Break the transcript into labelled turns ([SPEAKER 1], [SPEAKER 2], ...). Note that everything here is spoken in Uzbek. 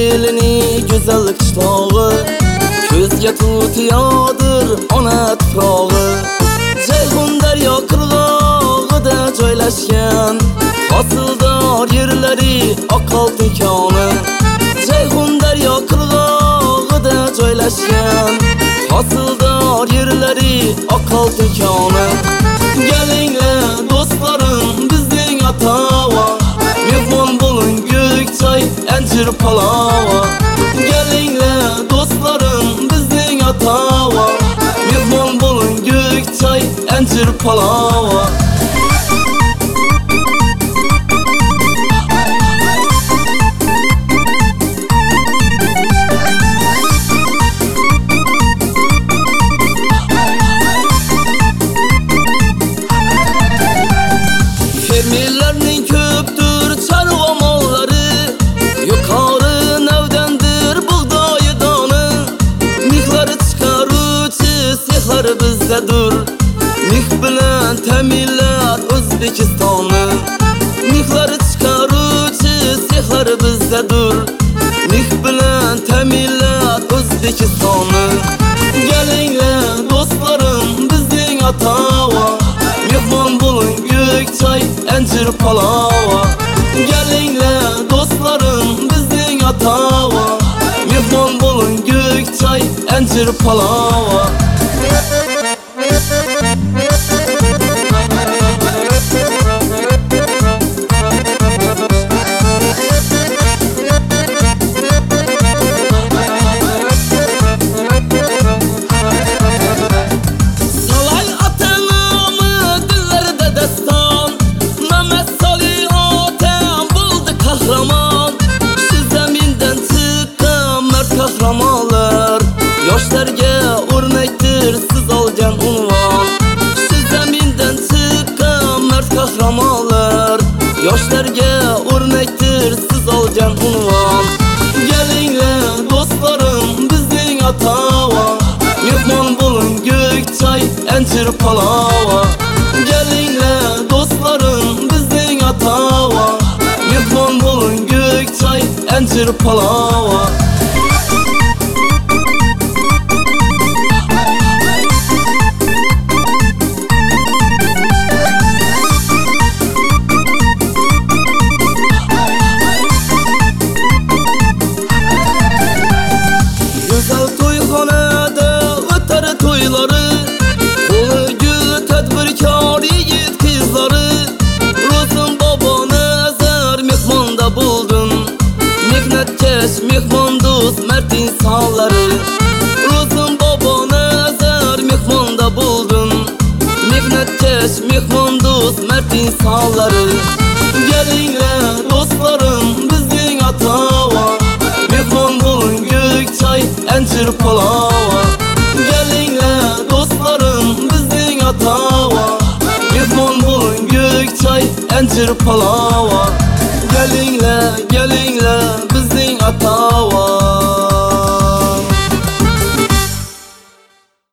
[SPEAKER 1] elini güzellik qishlog'i, ko'zga tutiyodir ona tuprog'i. Ceyhun daryo qirg'og'ida joylashgan hosildor yerlari oqoltin koni. Ceyhun daryo qirg'og'ida joylashgan hosildor yerlari oqoltin koni. Gelinglar do'stlarim bizning atava, mehmon bo'ling Gökçay anjir palava. Gelinglar do'stlarim bizning atava, mehmon bo'ling Gökçay anjir palava. Fermerlarning ko'pdir chorva mollari, yuqori navdandir bug'doyi doni. Mixlari chiqaruvchi sexlari bizdadir, mix bilan ta'minlat O'zbekistonni. Mixlari chiqaruvchi sexlari bizdadir, mix bilan ta'minlat O'zbekistonni. Gelinglar do'stlarim bizning atava, mehmon bo'ling Gökçay anjir palava. Gelinglar do'stlarim bizning atava, mehmon bo'ling Gökçay anjir palava. Kahramanlar, yoshlarga o'rnakdir siz olgan unvon. Siz zamindan chiqqan mard kahramanlar, yoshlarga o'rnakdir siz olgan unvon. Gelinglar do'stlarim bizning atava, mehmon bo'ling Gökçay anjir palava. Gelinglar do'stlarim bizning atava, mehmon bo'ling Gökçay anjir palava. To'ylari, qo'liga tadbirkor yigit qizlari. Ro'zim bobo nazar mehmonda bo'ldim, mehnatkash mehmon do'st mard insonlari. Ro'zim bobo nazar mehmonda bo'ldim, mehnatkash mehmon do'st mard insonlari. Gelinglar do'stlarim bizning atava, mehmon bo'ling Gökçay anjir palava. Gelinglar do'stlarim bizning atava, mehmon bo'ling Gökçay anjir palava. Gelinglar bizning atava.